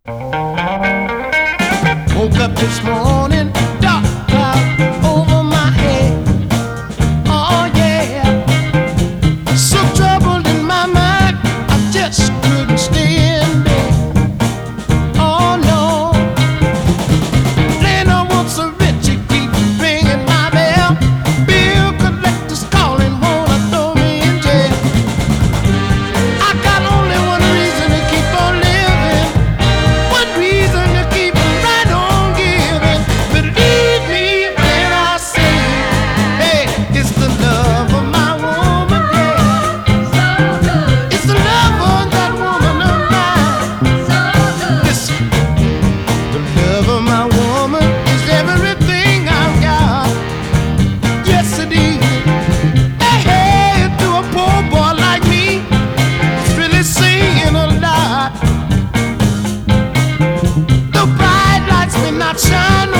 Woke up this morning, dark cloud over my head. Oh yeah, so troubled in my mind, I just couldn't stay in bed. Oh no, then I want so rich, it keeps ringing my bell. Bill collectors calling, wanna throw me in jail. I got only one reason to keep on living, one reason to keep right on giving. Believe me when I say, hey, it's the love of my woman, yeah. It's the love of that woman of mine. Listen, the love of my woman is everything I've got. Yes, it is. Hey, hey, to a poor boy like me, it's really saying a lot. The bright lights may not shine